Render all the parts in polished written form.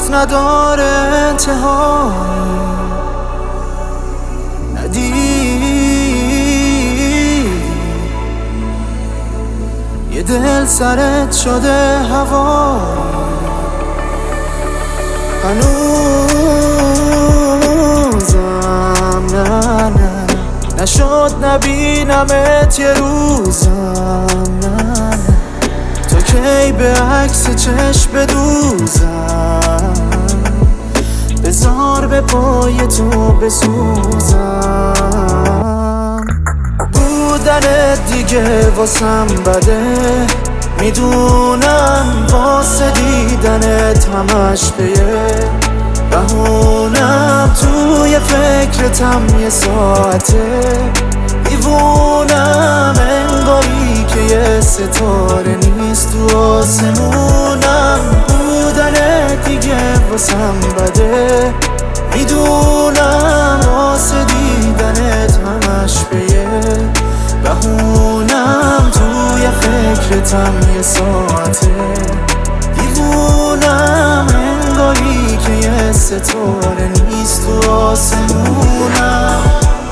گفت نداره انتها، یه دل سرت شده هوا، هنوزم نه نشد نبینمت یه روزم، نه تا کی به عکس چشم بدوزم، بذار به پای تو بسوزم. بودنت دیگه واسم بده، میدونم واسه دیدنت همش بیه بهونم، توی فکرتم یه ساعته دیوونم، انگاری که یه ستاره نیست تو آسمونم. بودنت دیگه واسم بده، میدونم واسه دیدنت همش بیه بهونم، توی فکرتم یه ساعته دیوونم، انگاری که یه ستاره نیست تو آسمونم.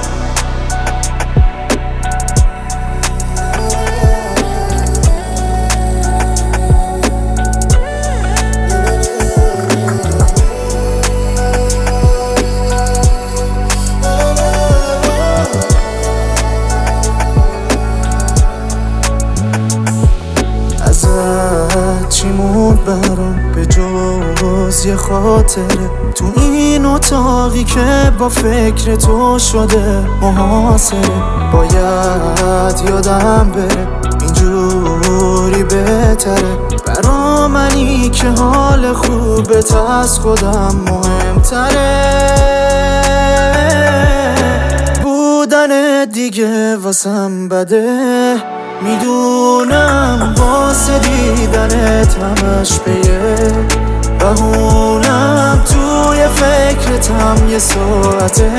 چی موند برام به جز یه خاطره تو این اتاقی که با فکر تو شده محاصره؟ باید یادم بره اینجوری بهتره، برا منی که حال خوبت از خودم مهمتره. بودن دیگه واسم بده، میدونم واسه دیدنت همش بیه بهونم، توی فکرتم یه ساعته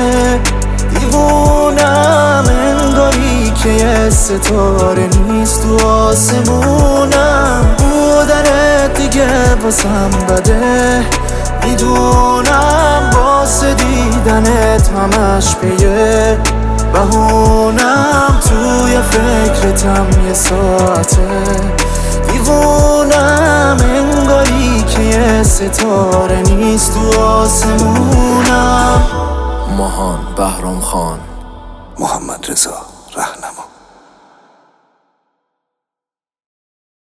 دیوونم، انگاری که یه ستاره نیست تو آسمونم. بودنت دیگه واسم بده، میدونم واسه دیدنت همش بیه بهونم، توی فکرتم یه ساعته دیوونم، انگاری که یه ستاره نیست تو آسمونم. ماهان بهرام خان، محمد رضا رهنما.